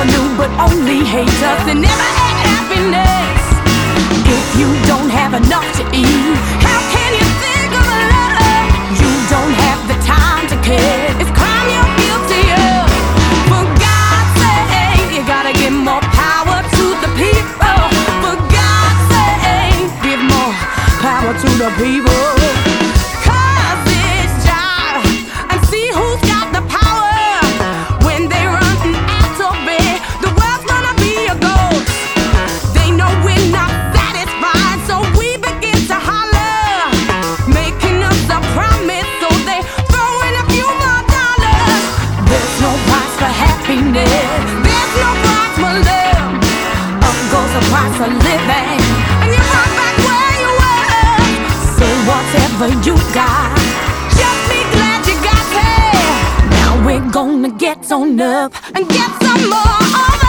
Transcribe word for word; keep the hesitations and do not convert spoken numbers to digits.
never knew but only hate us and never had happiness. If you don't have enough to eat, how can you think of love? You don't have the time to care. It's crime you're guilty of. For God's sake, you gotta give more power to the people. For God's sake, give more power to the people. There's no price for love. Up goes the price of living, and you're right back where you were. So whatever you got, just be glad you got there. Now we're gonna get on up and get some more of